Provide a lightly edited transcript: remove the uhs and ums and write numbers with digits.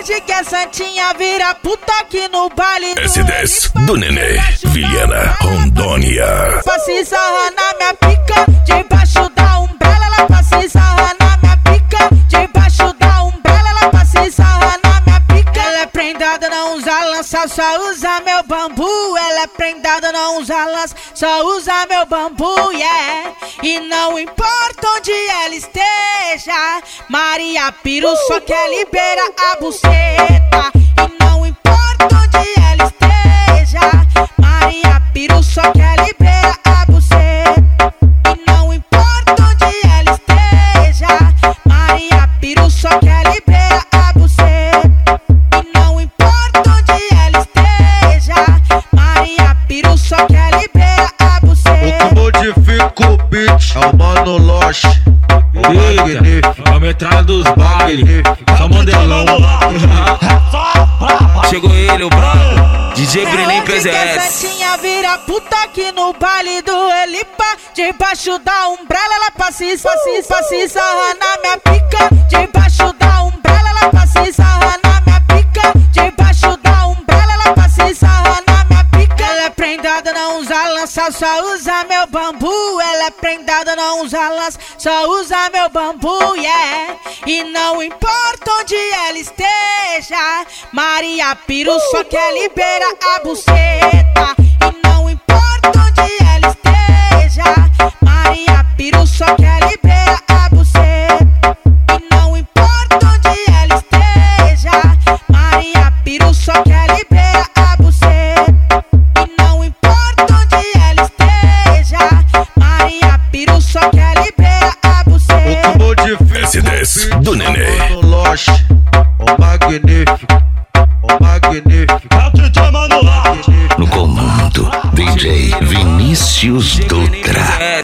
pode que a santinha vira puta aqui no baile do S10 do Nenê, Vilhena, Rondônia. Passe sarra na minha pica, debaixo da umbrella. Ela passe sarra na minha pica, debaixo da umbrella. Ela passe sarra na minha pica. Ela é prendada, não usa lança, só usa meu bambu. Ela é prendada, não usa lança, só usa meu bambu, yeah. E não importa onde ela esteja, Maria Piru só quer liberar a buceta. E não importa onde ela esteja, Maria Piru só quer liberar a buceta. E não importa onde ela esteja, Maria Piru só quer liberar a buceta. E não importa onde ela esteja, Maria Piru só quer liberar a buceta. O que modifica o beat é o Mano Loche, o magnífico, a metralha dos bailes, só modelão. Chegou ele, o brabo, DJ Brenin PZS. A santinha vira puta aqui no baile do Elipa, debaixo da umbrella. Ela passe sarra na minha pica, debaixo da umbrella. Ela passe sarra na minha pica, debaixo da umbrella. Ela passe sarra na minha pica. Ela é prendada, não usa lança, só usa meu bambu. Ela é prendada, não usa lança, só usa meu bambu, yeah. E não importa onde ela esteja, Maria Piru só quer liberar a buceta. E não importa onde ela esteja, Maria Piru só quer liberar a buceta. E não importa onde ela esteja, Maria Piru só quer liberar a buceta. E não importa onde ela esteja, Maria Piru só quer liberar a buceta. o que modifica S10 do Nenê, Mano Loche, o magnífico, o magnífico. no comando DJ Vinícius Dutra.